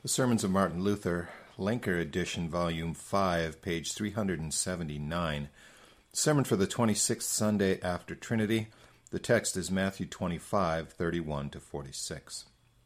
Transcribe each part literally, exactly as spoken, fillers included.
The Sermons of Martin Luther, Lenker Edition, Volume five, page three hundred seventy-nine. Sermon for the twenty-sixth Sunday after Trinity. The text is Matthew twenty-five, thirty-one to forty-six.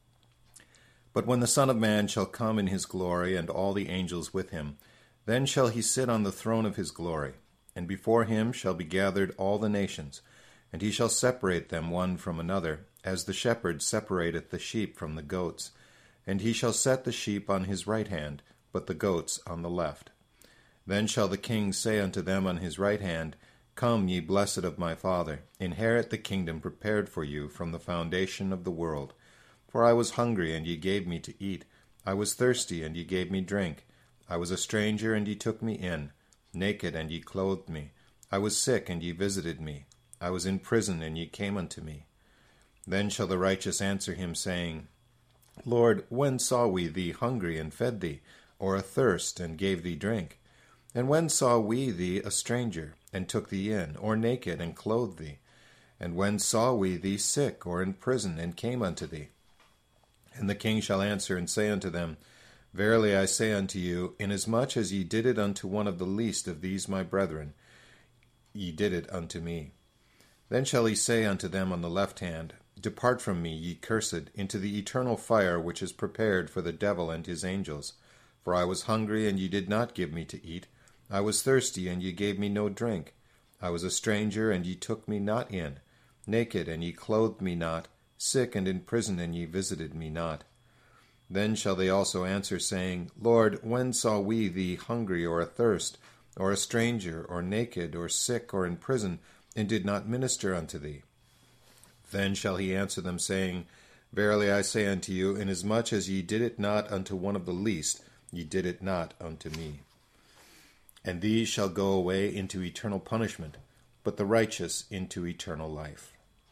But when the Son of Man shall come in his glory, and all the angels with him, then shall he sit on the throne of his glory, and before him shall be gathered all the nations, and he shall separate them one from another, as the shepherd separateth the sheep from the goats. And he shall set the sheep on his right hand, but the goats on the left. Then shall the king say unto them on his right hand, Come, ye blessed of my Father, inherit the kingdom prepared for you from the foundation of the world. For I was hungry, and ye gave me to eat. I was thirsty, and ye gave me drink. I was a stranger, and ye took me in. Naked, and ye clothed me. I was sick, and ye visited me. I was in prison, and ye came unto me. Then shall the righteous answer him, saying, Lord, when saw we thee hungry, and fed thee, or athirst, and gave thee drink? And when saw we thee a stranger, and took thee in, or naked, and clothed thee? And when saw we thee sick, or in prison, and came unto thee? And the king shall answer and say unto them, Verily I say unto you, inasmuch as ye did it unto one of the least of these my brethren, ye did it unto me. Then shall he say unto them on the left hand, Depart from me, ye cursed, into the eternal fire which is prepared for the devil and his angels. For I was hungry, and ye did not give me to eat. I was thirsty, and ye gave me no drink. I was a stranger, and ye took me not in. Naked, and ye clothed me not. Sick and in prison, and ye visited me not. Then shall they also answer, saying, Lord, when saw we thee hungry, or athirst, or a stranger, or naked, or sick, or in prison, and did not minister unto thee? Then shall he answer them, saying, Verily I say unto you, inasmuch as ye did it not unto one of the least, ye did it not unto me. And these shall go away into eternal punishment, but the righteous into eternal life.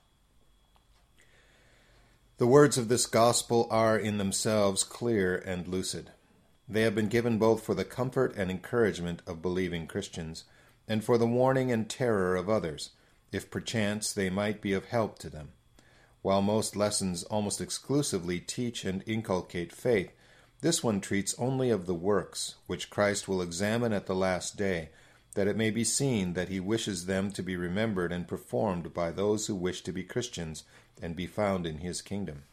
The words of this gospel are in themselves clear and lucid. They have been given both for the comfort and encouragement of believing Christians, and for the warning and terror of others, if perchance they might be of help to them. While most lessons almost exclusively teach and inculcate faith, this one treats only of the works, which Christ will examine at the last day, that it may be seen that he wishes them to be remembered and performed by those who wish to be Christians and be found in his kingdom.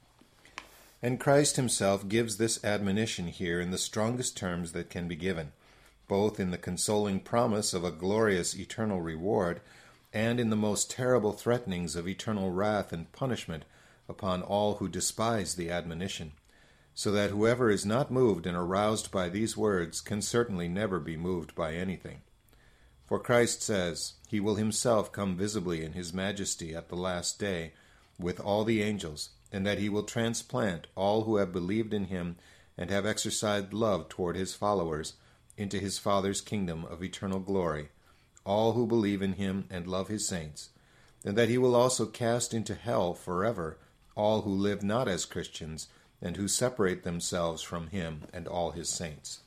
And Christ himself gives this admonition here in the strongest terms that can be given, both in the consoling promise of a glorious eternal reward, and in the most terrible threatenings of eternal wrath and punishment upon all who despise the admonition, so that whoever is not moved and aroused by these words can certainly never be moved by anything. For Christ says, He will himself come visibly in his majesty at the last day with all the angels, and that he will transplant all who have believed in him and have exercised love toward his followers into his Father's kingdom of eternal glory, all who believe in him and love his saints, and that he will also cast into hell forever all who live not as Christians and who separate themselves from him and all his saints.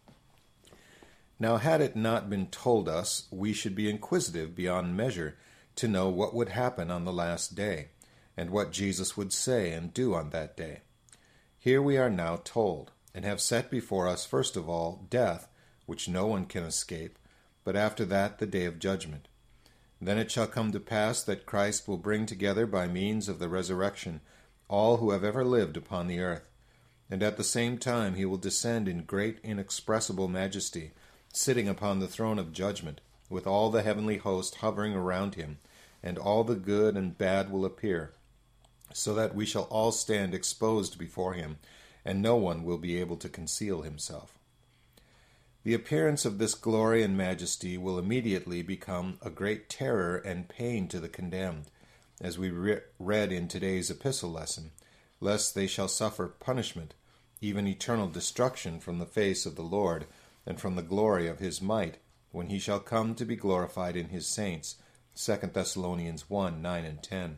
Now, had it not been told us, we should be inquisitive beyond measure to know what would happen on the last day, and what Jesus would say and do on that day. Here we are now told, and have set before us first of all death, which no one can escape, but after that the day of judgment. Then it shall come to pass that Christ will bring together by means of the resurrection all who have ever lived upon the earth, and at the same time he will descend in great inexpressible majesty, sitting upon the throne of judgment, with all the heavenly host hovering around him, and all the good and bad will appear, so that we shall all stand exposed before him, and no one will be able to conceal himself. The appearance of this glory and majesty will immediately become a great terror and pain to the condemned, as we re- read in today's epistle lesson, lest they shall suffer punishment, even eternal destruction from the face of the Lord and from the glory of his might, when he shall come to be glorified in his saints. Second Thessalonians one, nine and ten.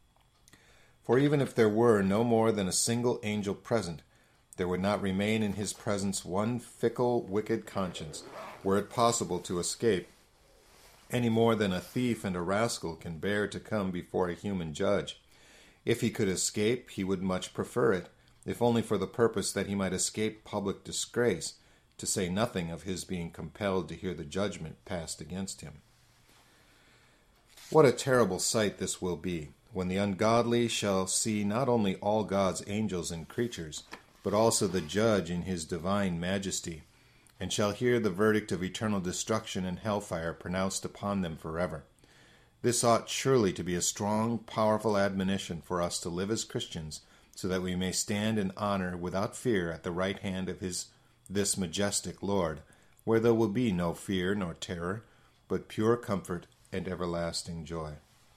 For even if there were no more than a single angel present, there would not remain in his presence one fickle, wicked conscience, were it possible to escape, any more than a thief and a rascal can bear to come before a human judge. If he could escape, he would much prefer it, if only for the purpose that he might escape public disgrace, to say nothing of his being compelled to hear the judgment passed against him. What a terrible sight this will be, when the ungodly shall see not only all God's angels and creatures, but also the judge in his divine majesty, and shall hear the verdict of eternal destruction and hellfire pronounced upon them forever. This ought surely to be a strong, powerful admonition for us to live as Christians, so that we may stand in honor without fear at the right hand of his this majestic Lord, where there will be no fear nor terror, but pure comfort and everlasting joy.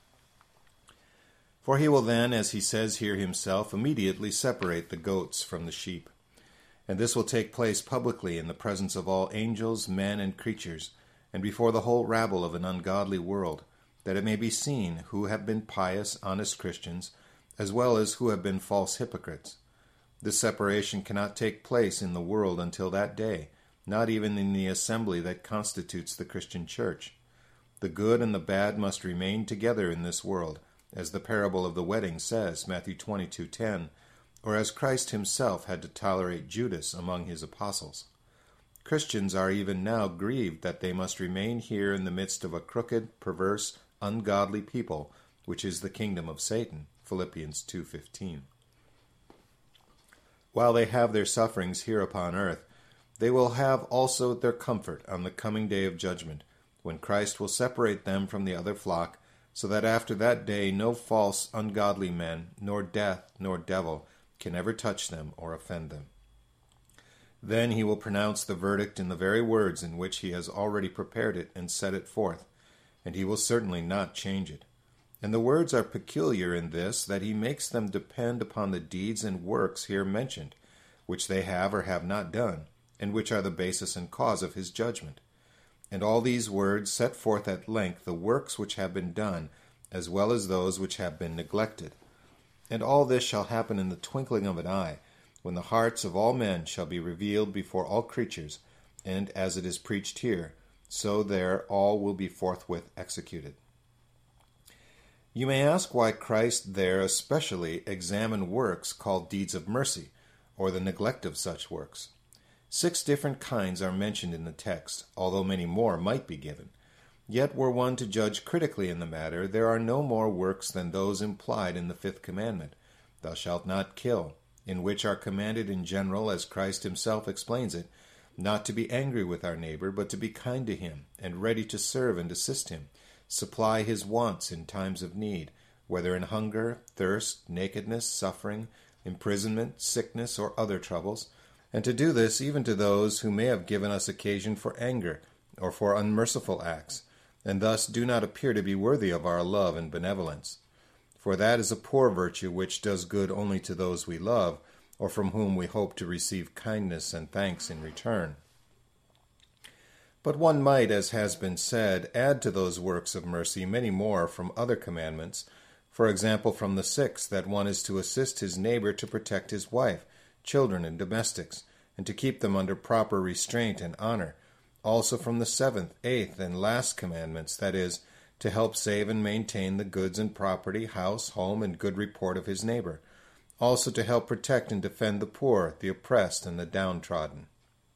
For he will then, as he says here himself, immediately separate the goats from the sheep. And this will take place publicly in the presence of all angels, men, and creatures, and before the whole rabble of an ungodly world, that it may be seen who have been pious, honest Christians, as well as who have been false hypocrites. This separation cannot take place in the world until that day, not even in the assembly that constitutes the Christian church. The good and the bad must remain together in this world, as the parable of the wedding says, Matthew twenty-two ten, or as Christ himself had to tolerate Judas among his apostles. Christians are even now grieved that they must remain here in the midst of a crooked, perverse, ungodly people, which is the kingdom of Satan, Philippians two fifteen. While they have their sufferings here upon earth, they will have also their comfort on the coming day of judgment, when Christ will separate them from the other flock, so that after that day no false, ungodly men, nor death, nor devil, can ever touch them or offend them. Then he will pronounce the verdict in the very words in which he has already prepared it and set it forth, and he will certainly not change it. And the words are peculiar in this, that he makes them depend upon the deeds and works here mentioned, which they have or have not done, and which are the basis and cause of his judgment. And all these words set forth at length the works which have been done, as well as those which have been neglected. And all this shall happen in the twinkling of an eye, when the hearts of all men shall be revealed before all creatures, and as it is preached here, so there all will be forthwith executed. You may ask why Christ there especially examined works called deeds of mercy, or the neglect of such works. Six different kinds are mentioned in the text, although many more might be given. Yet were one to judge critically in the matter, there are no more works than those implied in the fifth commandment, Thou shalt not kill, in which are commanded in general, as Christ himself explains it, not to be angry with our neighbor, but to be kind to him, and ready to serve and assist him, supply his wants in times of need, whether in hunger, thirst, nakedness, suffering, imprisonment, sickness, or other troubles, and to do this even to those who may have given us occasion for anger, or for unmerciful acts, and thus do not appear to be worthy of our love and benevolence. For that is a poor virtue which does good only to those we love, or from whom we hope to receive kindness and thanks in return. But one might, as has been said, add to those works of mercy many more from other commandments, for example from the sixth, that one is to assist his neighbor to protect his wife, children, and domestics, and to keep them under proper restraint and honor, also from the seventh, eighth, and last commandments, that is, to help save and maintain the goods and property, house, home, and good report of his neighbor, also to help protect and defend the poor, the oppressed, and the downtrodden.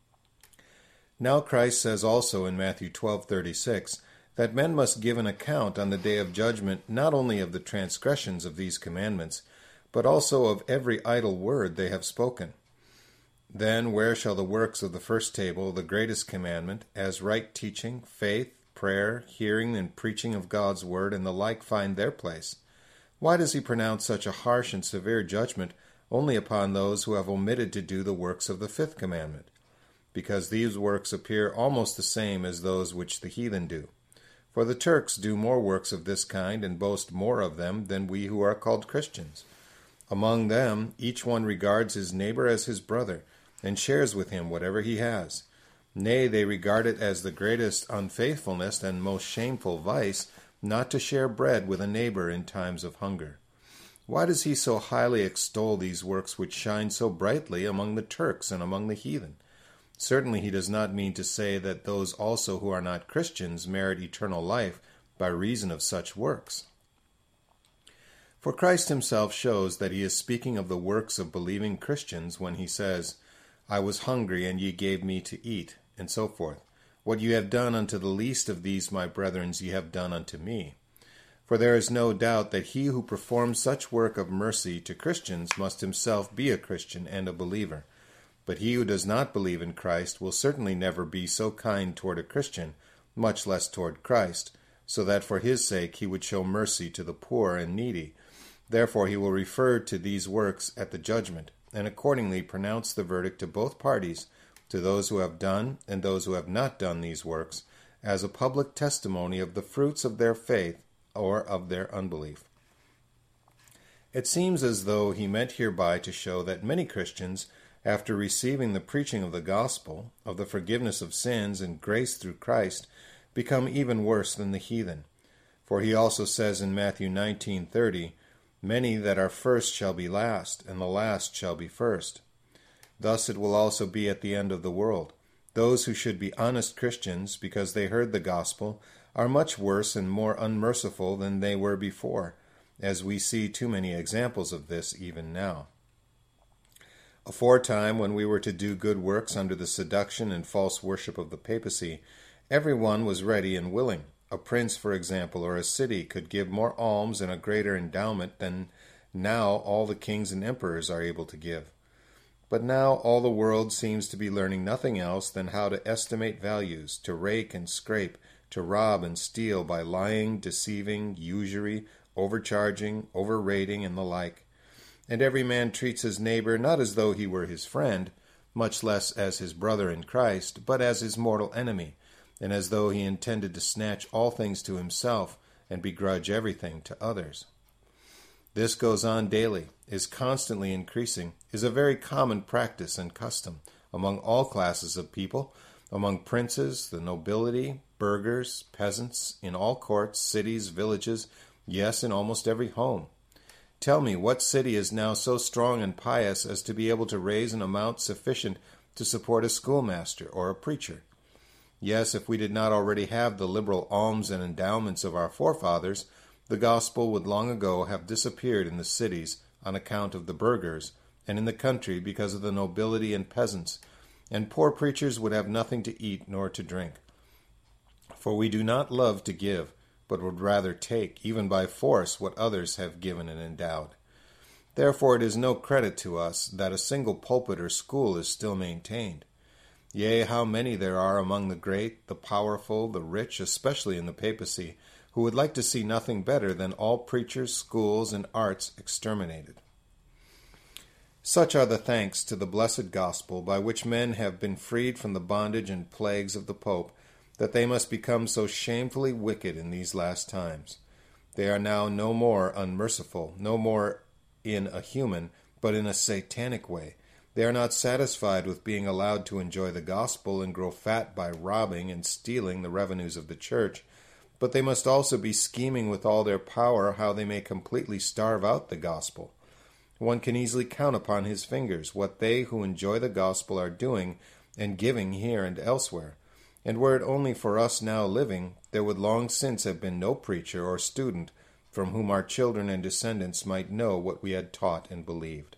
Now Christ says also in Matthew twelve thirty-six that men must give an account on the day of judgment not only of the transgressions of these commandments, but also of every idle word they have spoken. Then where shall the works of the first table, the greatest commandment, as right teaching, faith, prayer, hearing and preaching of God's word, and the like find their place? Why does he pronounce such a harsh and severe judgment only upon those who have omitted to do the works of the fifth commandment? Because these works appear almost the same as those which the heathen do. For the Turks do more works of this kind and boast more of them than we who are called Christians. Among them, each one regards his neighbor as his brother, and shares with him whatever he has. Nay, they regard it as the greatest unfaithfulness and most shameful vice not to share bread with a neighbor in times of hunger. Why does he so highly extol these works which shine so brightly among the Turks and among the heathen? Certainly he does not mean to say that those also who are not Christians merit eternal life by reason of such works. For Christ himself shows that he is speaking of the works of believing Christians when he says, I was hungry, and ye gave me to eat, and so forth. What you have done unto the least of these my brethren, ye have done unto me. For there is no doubt that he who performs such work of mercy to Christians must himself be a Christian and a believer. But he who does not believe in Christ will certainly never be so kind toward a Christian, much less toward Christ, so that for his sake he would show mercy to the poor and needy. Therefore he will refer to these works at the judgment, and accordingly pronounce the verdict to both parties, to those who have done and those who have not done these works, as a public testimony of the fruits of their faith or of their unbelief. It seems as though he meant hereby to show that many Christians, after receiving the preaching of the gospel, of the forgiveness of sins and grace through Christ, become even worse than the heathen. For he also says in Matthew nineteen thirty, Many that are first shall be last, and the last shall be first. Thus it will also be at the end of the world. Those who should be honest Christians, because they heard the gospel, are much worse and more unmerciful than they were before, as we see too many examples of this even now. Aforetime, when we were to do good works under the seduction and false worship of the papacy, every one was ready and willing. A prince, for example, or a city could give more alms and a greater endowment than now all the kings and emperors are able to give. But now all the world seems to be learning nothing else than how to estimate values, to rake and scrape, to rob and steal by lying, deceiving, usury, overcharging, overrating, and the like. And every man treats his neighbor not as though he were his friend, much less as his brother in Christ, but as his mortal enemy, and as though he intended to snatch all things to himself and begrudge everything to others. This goes on daily, is constantly increasing, is a very common practice and custom among all classes of people, among princes, the nobility, burghers, peasants, in all courts, cities, villages, yes, in almost every home. Tell me, what city is now so strong and pious as to be able to raise an amount sufficient to support a schoolmaster or a preacher? Yes, if we did not already have the liberal alms and endowments of our forefathers, the gospel would long ago have disappeared in the cities on account of the burghers, and in the country because of the nobility and peasants, and poor preachers would have nothing to eat nor to drink. For we do not love to give, but would rather take, even by force, what others have given and endowed. Therefore it is no credit to us that a single pulpit or school is still maintained. Yea, how many there are among the great, the powerful, the rich, especially in the papacy, who would like to see nothing better than all preachers, schools, and arts exterminated. Such are the thanks to the blessed gospel by which men have been freed from the bondage and plagues of the Pope, that they must become so shamefully wicked in these last times. They are now no more unmerciful, no more in a human, but in a satanic way. They are not satisfied with being allowed to enjoy the gospel and grow fat by robbing and stealing the revenues of the church, but they must also be scheming with all their power how they may completely starve out the gospel. One can easily count upon his fingers what they who enjoy the gospel are doing and giving here and elsewhere. And were it only for us now living, there would long since have been no preacher or student from whom our children and descendants might know what we had taught and believed.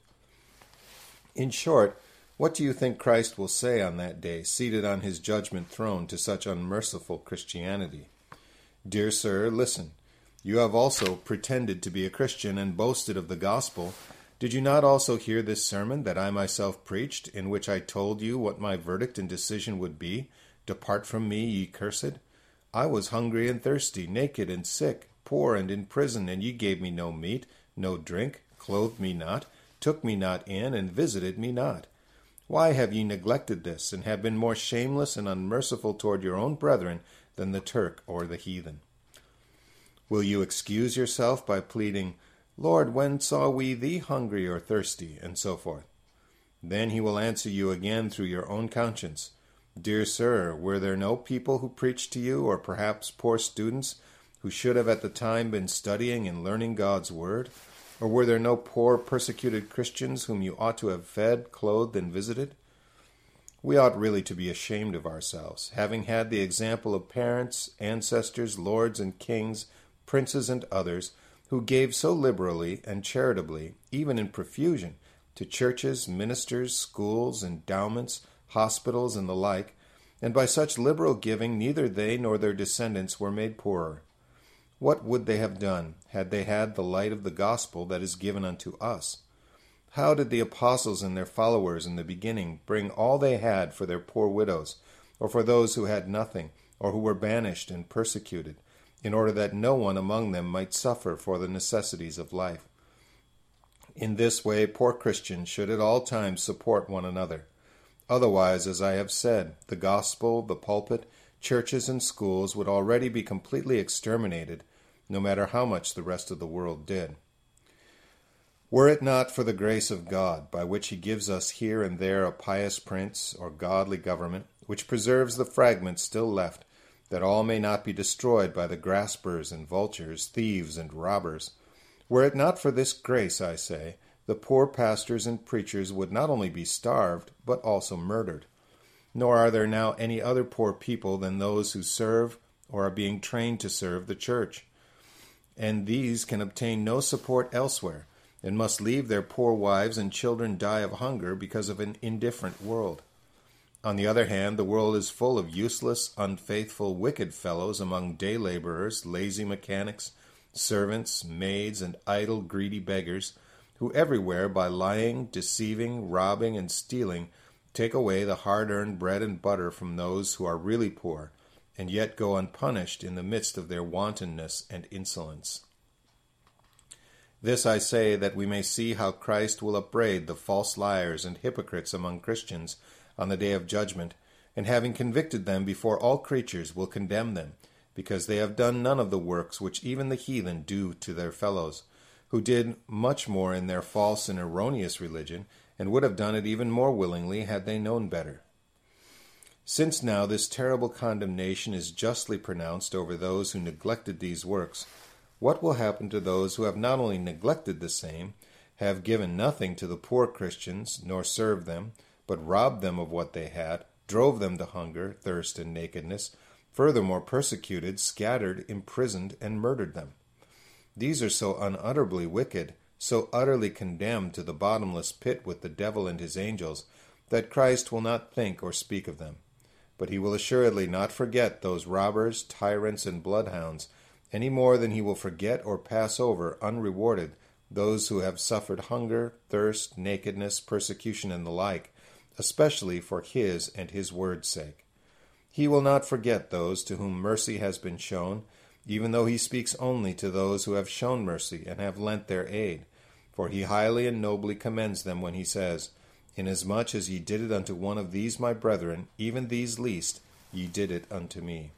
In short, what do you think Christ will say on that day, seated on his judgment throne, to such unmerciful Christianity? Dear sir, listen. You have also pretended to be a Christian and boasted of the gospel. Did you not also hear this sermon that I myself preached, in which I told you what my verdict and decision would be? Depart from me, ye cursed. I was hungry and thirsty, naked and sick, poor and in prison, and ye gave me no meat, no drink, clothed me not, took me not in, and visited me not. Why have ye neglected this, and have been more shameless and unmerciful toward your own brethren than the Turk or the heathen? Will you excuse yourself by pleading, Lord, when saw we thee hungry or thirsty, and so forth? Then he will answer you again through your own conscience, Dear sir, were there no people who preached to you, or perhaps poor students, who should have at the time been studying and learning God's word? Or were there no poor persecuted Christians whom you ought to have fed, clothed, and visited? We ought really to be ashamed of ourselves, having had the example of parents, ancestors, lords and kings, princes and others, who gave so liberally and charitably, even in profusion, to churches, ministers, schools, endowments, hospitals, and the like, and by such liberal giving neither they nor their descendants were made poorer. What would they have done had they had the light of the gospel that is given unto us? How did the apostles and their followers in the beginning bring all they had for their poor widows, or for those who had nothing, or who were banished and persecuted, in order that no one among them might suffer for the necessities of life? In this way poor Christians should at all times support one another. Otherwise, as I have said, the gospel, the pulpit, churches, and schools would already be completely exterminated, no matter how much the rest of the world did. Were it not for the grace of God, by which he gives us here and there a pious prince or godly government, which preserves the fragments still left, that all may not be destroyed by the graspers and vultures, thieves and robbers, were it not for this grace, I say, the poor pastors and preachers would not only be starved, but also murdered. Nor are there now any other poor people than those who serve or are being trained to serve the church. And these can obtain no support elsewhere, and must leave their poor wives and children die of hunger because of an indifferent world. On the other hand, the world is full of useless, unfaithful, wicked fellows among day laborers, lazy mechanics, servants, maids, and idle, greedy beggars, who everywhere, by lying, deceiving, robbing, and stealing, take away the hard-earned bread and butter from those who are really poor, and yet go unpunished in the midst of their wantonness and insolence. This I say that we may see how Christ will upbraid the false liars and hypocrites among Christians on the day of judgment, and having convicted them before all creatures will condemn them, because they have done none of the works which even the heathen do to their fellows, who did much more in their false and erroneous religion, and would have done it even more willingly had they known better. Since now this terrible condemnation is justly pronounced over those who neglected these works, what will happen to those who have not only neglected the same, have given nothing to the poor Christians, nor served them, but robbed them of what they had, drove them to hunger, thirst, and nakedness, furthermore persecuted, scattered, imprisoned, and murdered them? These are so unutterably wicked, so utterly condemned to the bottomless pit with the devil and his angels, that Christ will not think or speak of them. But he will assuredly not forget those robbers, tyrants, and bloodhounds, any more than he will forget or pass over unrewarded those who have suffered hunger, thirst, nakedness, persecution, and the like, especially for his and his word's sake. He will not forget those to whom mercy has been shown, even though he speaks only to those who have shown mercy and have lent their aid. For he highly and nobly commends them when he says, Inasmuch as ye did it unto one of these my brethren, even these least, ye did it unto me.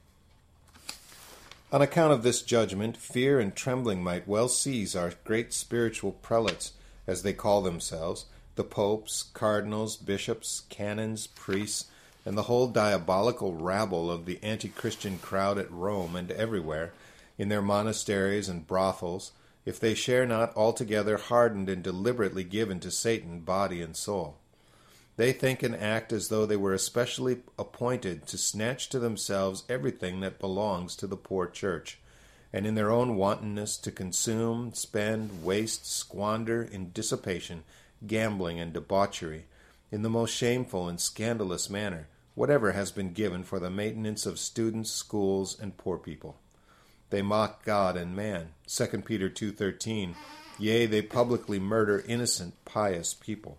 On account of this judgment, fear and trembling might well seize our great spiritual prelates, as they call themselves, the popes, cardinals, bishops, canons, priests, and the whole diabolical rabble of the anti-Christian crowd at Rome and everywhere, in their monasteries and brothels, if they share not altogether hardened and deliberately given to Satan body and soul. They think and act as though they were especially appointed to snatch to themselves everything that belongs to the poor church, and in their own wantonness to consume, spend, waste, squander in dissipation, gambling, and debauchery, in the most shameful and scandalous manner, whatever has been given for the maintenance of students, schools, and poor people. They mock God and man, Second Peter two thirteen, yea, they publicly murder innocent, pious people.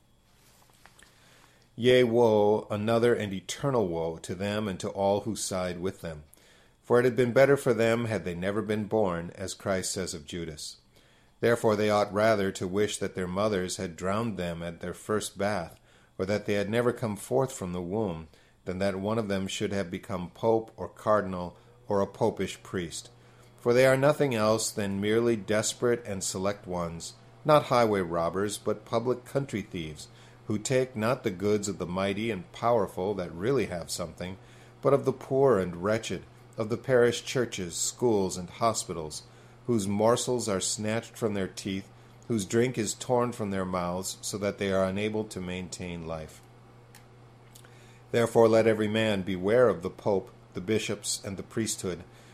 Yea, woe, another and eternal woe to them and to all who side with them. For it had been better for them had they never been born, as Christ says of Judas. Therefore they ought rather to wish that their mothers had drowned them at their first bath, or that they had never come forth from the womb, than that one of them should have become pope or cardinal or a popish priest. For they are nothing else than merely desperate and select ones, not highway robbers, but public country thieves, who take not the goods of the mighty and powerful that really have something, but of the poor and wretched, of the parish churches, schools, and hospitals, whose morsels are snatched from their teeth, whose drink is torn from their mouths, so that they are unable to maintain life. Therefore let every man beware of the pope, the bishops, and the priesthood,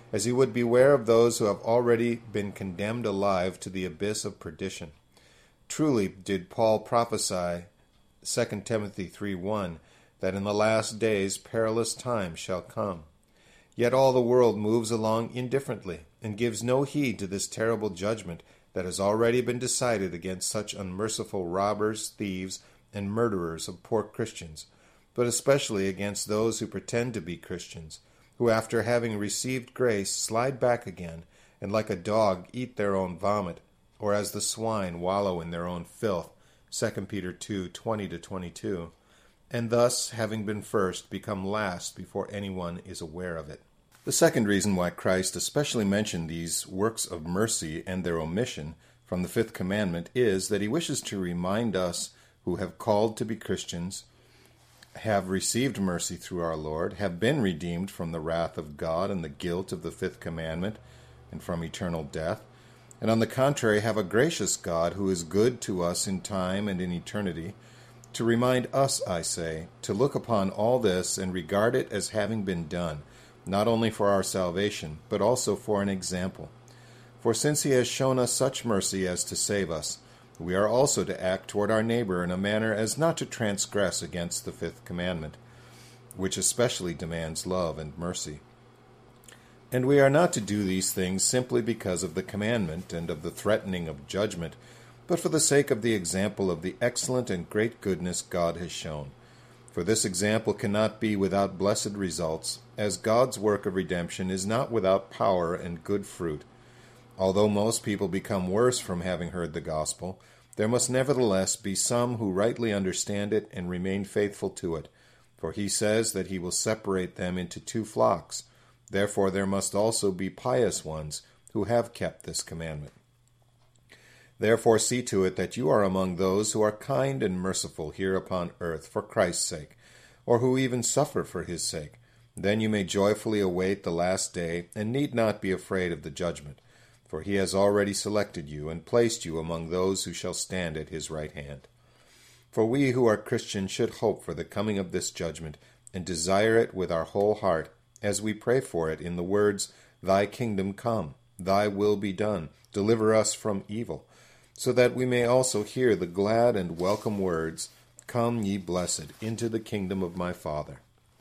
as he would beware of those who have already been condemned alive to the abyss of perdition. Truly did Paul prophesy, Second Timothy three one, that in the last days perilous times shall come. Yet all the world moves along indifferently, and gives no heed to this terrible judgment that has already been decided against such unmerciful robbers, thieves, and murderers of poor Christians, but especially against those who pretend to be Christians, who after having received grace slide back again, and like a dog eat their own vomit, or as the swine wallow in their own filth, Second Peter two twenty to twenty-two, and thus, having been first, become last before anyone is aware of it. The second reason why Christ especially mentioned these works of mercy and their omission from the fifth commandment is that he wishes to remind us who have called to be Christians, have received mercy through our Lord, have been redeemed from the wrath of God and the guilt of the fifth commandment, and from eternal death, and on the contrary have a gracious God who is good to us in time and in eternity, to remind us, I say, to look upon all this and regard it as having been done, not only for our salvation, but also for an example. For since he has shown us such mercy as to save us, we are also to act toward our neighbor in a manner as not to transgress against the fifth commandment, which especially demands love and mercy. And we are not to do these things simply because of the commandment and of the threatening of judgment, but for the sake of the example of the excellent and great goodness God has shown. For this example cannot be without blessed results, as God's work of redemption is not without power and good fruit. Although most people become worse from having heard the gospel, there must nevertheless be some who rightly understand it and remain faithful to it. For he says that he will separate them into two flocks. Therefore there must also be pious ones who have kept this commandment. Therefore see to it that you are among those who are kind and merciful here upon earth for Christ's sake, or who even suffer for his sake. Then you may joyfully await the last day, and need not be afraid of the judgment. For he has already selected you and placed you among those who shall stand at his right hand. For we who are Christians should hope for the coming of this judgment, and desire it with our whole heart, as we pray for it in the words, Thy kingdom come, Thy will be done, deliver us from evil, so that we may also hear the glad and welcome words, Come, ye blessed, into the kingdom of my Father.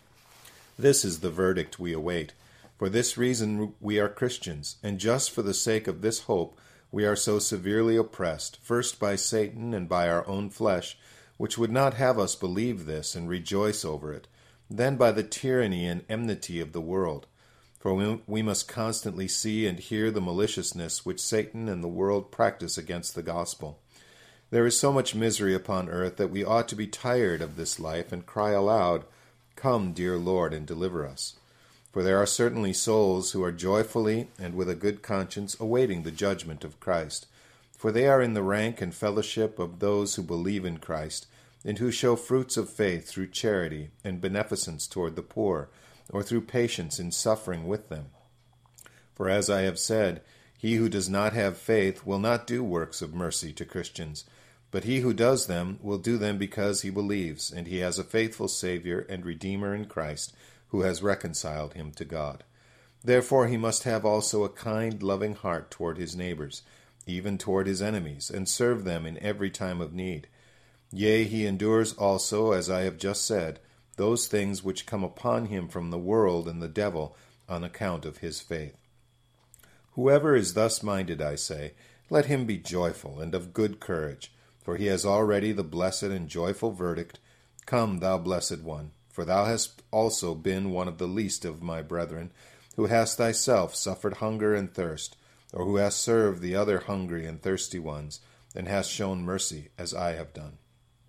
This is the verdict we await. For this reason we are Christians, and just for the sake of this hope we are so severely oppressed, first by Satan and by our own flesh, which would not have us believe this and rejoice over it, then by the tyranny and enmity of the world. For we, we must constantly see and hear the maliciousness which Satan and the world practice against the gospel. There is so much misery upon earth that we ought to be tired of this life and cry aloud, Come, dear Lord, and deliver us. For there are certainly souls who are joyfully and with a good conscience awaiting the judgment of Christ. For they are in the rank and fellowship of those who believe in Christ, and who show fruits of faith through charity and beneficence toward the poor, or through patience in suffering with them. For as I have said, he who does not have faith will not do works of mercy to Christians, but he who does them will do them because he believes, and he has a faithful Savior and Redeemer in Christ, who has reconciled him to God. Therefore he must have also a kind, loving heart toward his neighbors, even toward his enemies, and serve them in every time of need. Yea, he endures also, as I have just said, those things which come upon him from the world and the devil on account of his faith. Whoever is thus minded, I say, let him be joyful and of good courage, for he has already the blessed and joyful verdict, Come, thou blessed one, for thou hast also been one of the least of my brethren, who hast thyself suffered hunger and thirst, or who hast served the other hungry and thirsty ones, and hast shown mercy as I have done.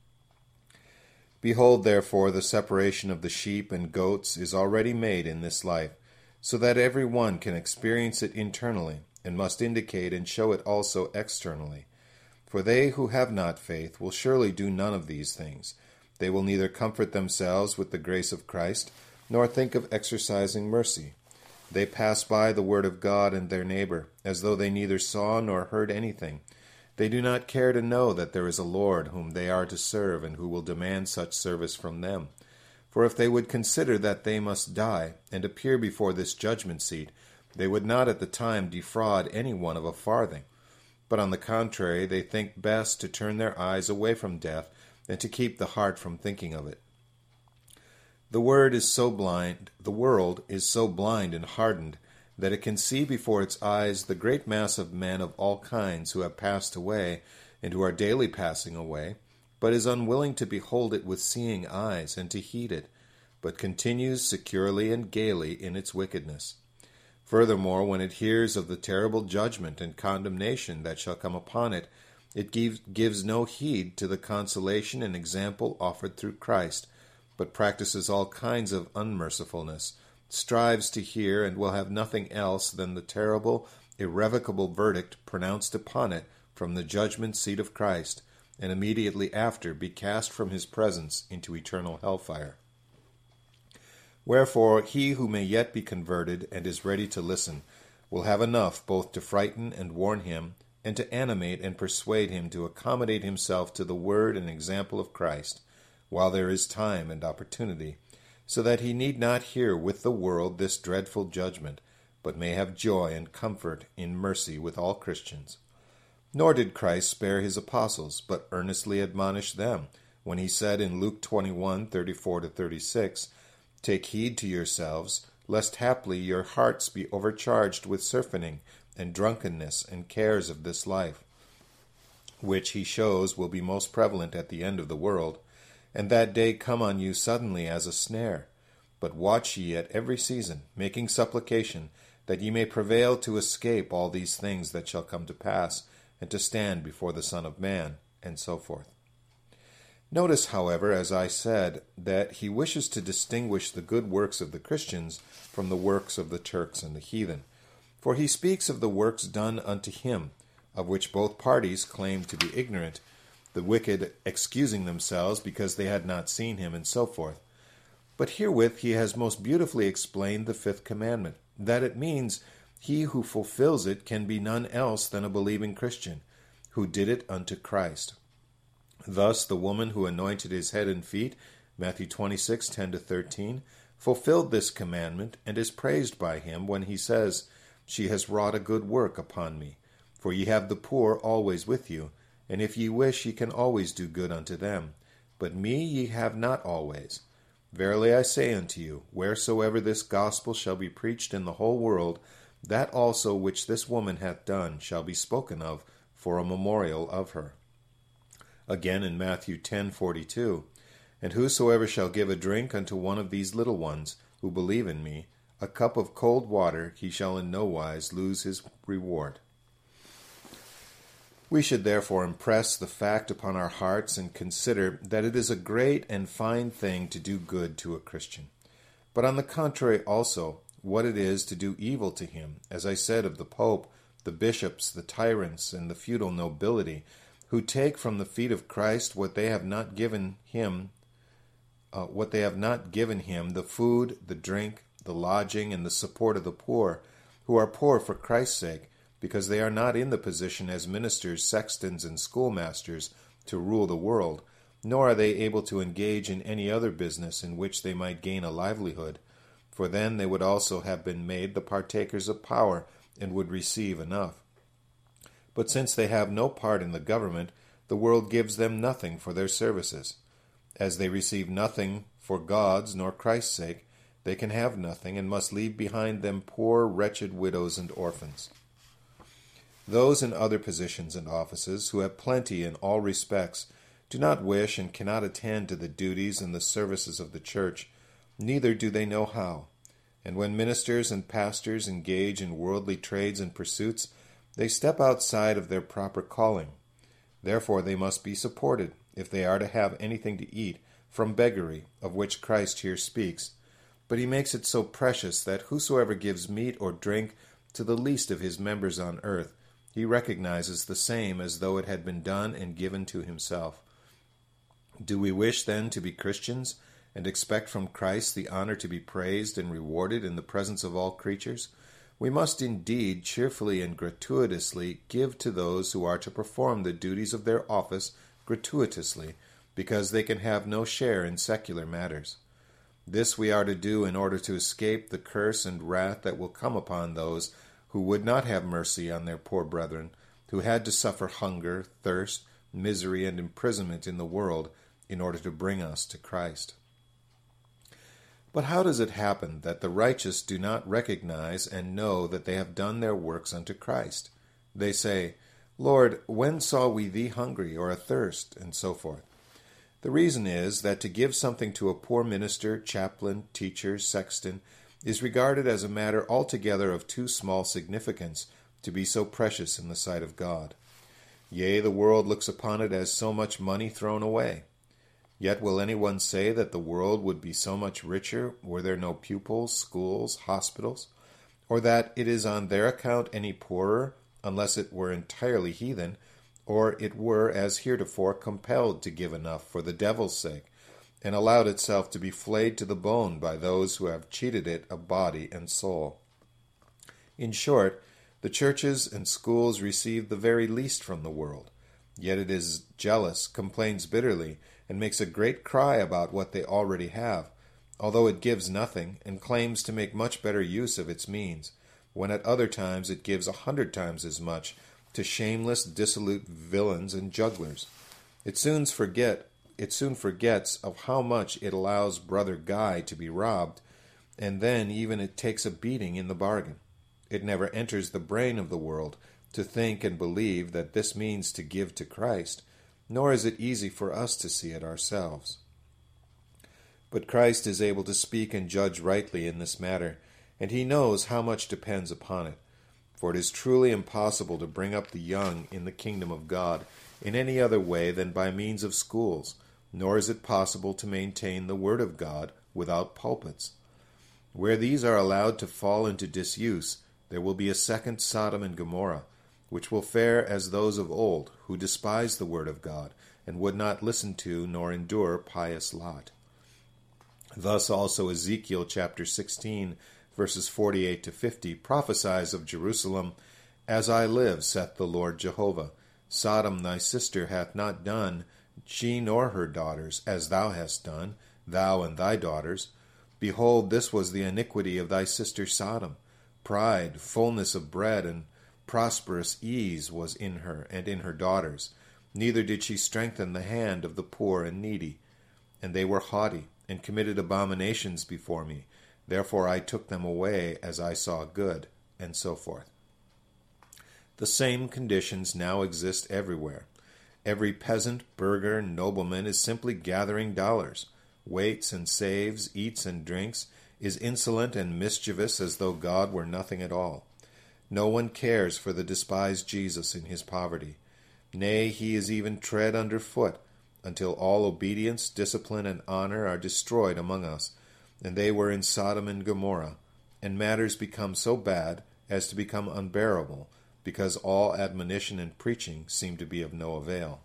Behold, therefore, the separation of the sheep and goats is already made in this life, so that every one can experience it internally, and must indicate and show it also externally. For they who have not faith will surely do none of these things. They will neither comfort themselves with the grace of Christ, nor think of exercising mercy. They pass by the word of God and their neighbor, as though they neither saw nor heard anything. They do not care to know that there is a Lord whom they are to serve and who will demand such service from them. For if they would consider that they must die and appear before this judgment seat, They would not at the time defraud any one of a farthing, but on the contrary, they think best to turn their eyes away from death and to keep the heart from thinking of it. The word is so blind, the world is so blind and hardened that it can see before its eyes the great mass of men of all kinds who have passed away and who are daily passing away, but is unwilling to behold it with seeing eyes and to heed it, but continues securely and gaily in its wickedness. Furthermore, when it hears of the terrible judgment and condemnation that shall come upon it, it gives, gives no heed to the consolation and example offered through Christ, but practices all kinds of unmercifulness, strives to hear, and will have nothing else than the terrible, irrevocable verdict pronounced upon it from the judgment seat of Christ, and immediately after be cast from his presence into eternal hellfire. Wherefore he who may yet be converted and is ready to listen will have enough both to frighten and warn him, and to animate and persuade him to accommodate himself to the word and example of Christ, while there is time and opportunity, so that he need not hear with the world this dreadful judgment, but may have joy and comfort in mercy with all Christians. Nor did Christ spare his apostles, but earnestly admonished them, when he said in Luke twenty-one, thirty-four to thirty-six, "Take heed to yourselves, lest haply your hearts be overcharged with surfeiting and drunkenness and cares of this life," which he shows will be most prevalent at the end of the world, and that day come on you suddenly as a snare. But watch ye at every season, making supplication, that ye may prevail to escape all these things that shall come to pass, and to stand before the Son of Man, and so forth. Notice, however, as I said, that he wishes to distinguish the good works of the Christians from the works of the Turks and the heathen. For he speaks of the works done unto him, of which both parties claim to be ignorant, the wicked excusing themselves because they had not seen him, and so forth. But herewith he has most beautifully explained the fifth commandment, that it means he who fulfills it can be none else than a believing Christian, who did it unto Christ. Thus the woman who anointed his head and feet, Matthew twenty-six, ten to thirteen, fulfilled this commandment, and is praised by him when he says, "She has wrought a good work upon me. For ye have the poor always with you, and if ye wish ye can always do good unto them. But me ye have not always. Verily I say unto you, wheresoever this gospel shall be preached in the whole world, that also which this woman hath done shall be spoken of for a memorial of her." Again in Matthew ten forty-two, "And whosoever shall give a drink unto one of these little ones, who believe in me, a cup of cold water, he shall in no wise lose his reward." We should therefore impress the fact upon our hearts and consider that it is a great and fine thing to do good to a Christian, but on the contrary also what it is to do evil to him, as I said of the Pope, the bishops, the tyrants, and the feudal nobility, who take from the feet of Christ what they have not given him, uh, what they have not given him, the food, the drink, the lodging, and the support of the poor, who are poor for Christ's sake, because they are not in the position as ministers, sextons, and schoolmasters to rule the world, nor are they able to engage in any other business in which they might gain a livelihood, for then they would also have been made the partakers of power, and would receive enough. But since they have no part in the government, the world gives them nothing for their services. As they receive nothing for God's nor Christ's sake, they can have nothing, and must leave behind them poor, wretched widows and orphans. Those in other positions and offices, who have plenty in all respects, do not wish and cannot attend to the duties and the services of the Church, neither do they know how. And when ministers and pastors engage in worldly trades and pursuits, they step outside of their proper calling. Therefore they must be supported, if they are to have anything to eat, from beggary, of which Christ here speaks. But he makes it so precious that whosoever gives meat or drink to the least of his members on earth, he recognizes the same as though it had been done and given to himself. Do we wish then to be Christians, and expect from Christ the honor to be praised and rewarded in the presence of all creatures? We must indeed cheerfully and gratuitously give to those who are to perform the duties of their office gratuitously, because they can have no share in secular matters. This we are to do in order to escape the curse and wrath that will come upon those who would not have mercy on their poor brethren, who had to suffer hunger, thirst, misery, and imprisonment in the world in order to bring us to Christ. But how does it happen that the righteous do not recognize and know that they have done their works unto Christ? They say, Lord, when saw we thee hungry or athirst, and so forth. The reason is that to give something to a poor minister, chaplain, teacher, sexton, is regarded as a matter altogether of too small significance to be so precious in the sight of God. Yea, the world looks upon it as so much money thrown away. Yet will anyone say that the world would be so much richer were there no pupils, schools, hospitals, or that it is on their account any poorer, unless it were entirely heathen, or it were, as heretofore, compelled to give enough for the devil's sake, and allowed itself to be flayed to the bone by those who have cheated it of body and soul. In short, the churches and schools receive the very least from the world, yet it is jealous, complains bitterly, and makes a great cry about what they already have, although it gives nothing, and claims to make much better use of its means, when at other times it gives a hundred times as much to shameless, dissolute villains and jugglers. It soon forget it soon forgets of how much it allows Brother Guy to be robbed, and then even it takes a beating in the bargain. It never enters the brain of the world to think and believe that this means to give to Christ, nor is it easy for us to see it ourselves. But Christ is able to speak and judge rightly in this matter, and he knows how much depends upon it. For it is truly impossible to bring up the young in the kingdom of God in any other way than by means of schools, nor is it possible to maintain the word of God without pulpits. Where these are allowed to fall into disuse, there will be a second Sodom and Gomorrah, which will fare as those of old, who despised the word of God, and would not listen to nor endure pious Lot. Thus also Ezekiel chapter sixteen, verses forty-eight to fifty, prophesies of Jerusalem, As I live, saith the Lord Jehovah, Sodom thy sister hath not done, she nor her daughters, as thou hast done, thou and thy daughters. Behold, this was the iniquity of thy sister Sodom. Pride, fullness of bread, and prosperous ease was in her and in her daughters. Neither did she strengthen the hand of the poor and needy. And they were haughty, and committed abominations before me. Therefore I took them away as I saw good, and so forth. The same conditions now exist everywhere. Every peasant, burgher, nobleman is simply gathering dollars, waits and saves, eats and drinks, is insolent and mischievous as though God were nothing at all. No one cares for the despised Jesus in his poverty. Nay, he is even tread under foot, until all obedience, discipline, and honor are destroyed among us, and they were in Sodom and Gomorrah, and matters become so bad as to become unbearable, because all admonition and preaching seem to be of no avail.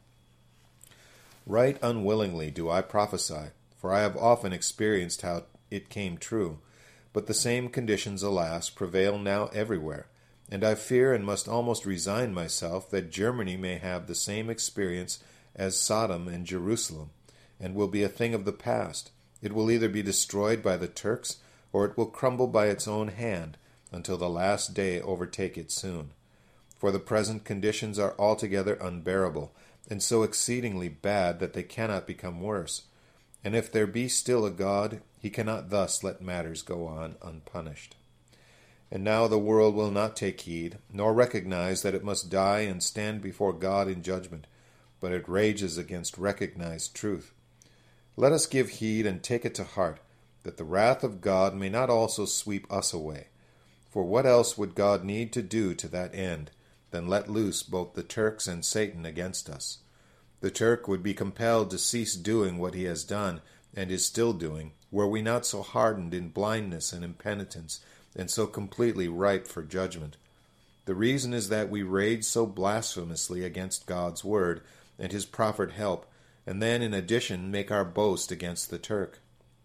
Right unwillingly do I prophesy, for I have often experienced how it came true, but the same conditions, alas, prevail now everywhere, and I fear and must almost resign myself that Germany may have the same experience as Sodom and Jerusalem, and will be a thing of the past. It will either be destroyed by the Turks, or it will crumble by its own hand, until the last day overtake it soon. For the present conditions are altogether unbearable, and so exceedingly bad that they cannot become worse. And if there be still a God, he cannot thus let matters go on unpunished. And now the world will not take heed, nor recognize that it must die and stand before God in judgment, but it rages against recognized truth. Let us give heed and take it to heart, that the wrath of God may not also sweep us away. For what else would God need to do to that end than let loose both the Turks and Satan against us? The Turk would be compelled to cease doing what he has done and is still doing, were we not so hardened in blindness and impenitence, and so completely ripe for judgment. The reason is that we rage so blasphemously against God's word and his proffered help, and then in addition make our boast against the Turk.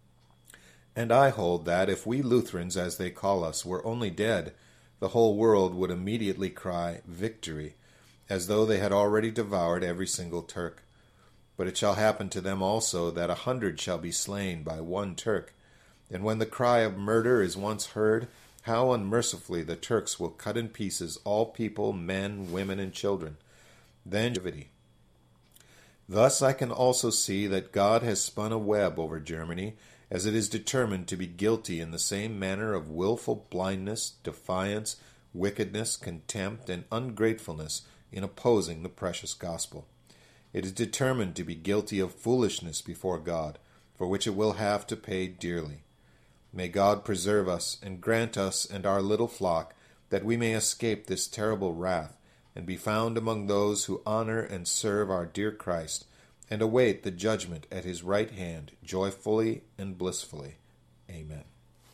And I hold that if we Lutherans, as they call us, were only dead, the whole world would immediately cry, "Victory," as though they had already devoured every single Turk. But it shall happen to them also that a hundred shall be slain by one Turk, And when the cry of murder is once heard, how unmercifully the Turks will cut in pieces all people, men, women, and children. Then Thus I can also see that God has spun a web over Germany, as it is determined to be guilty in the same manner of wilful blindness, defiance, wickedness, contempt, and ungratefulness in opposing the precious gospel. It is determined to be guilty of foolishness before God, for which it will have to pay dearly. May God preserve us, and grant us and our little flock that we may escape this terrible wrath, and be found among those who honor and serve our dear Christ, and await the judgment at his right hand joyfully and blissfully.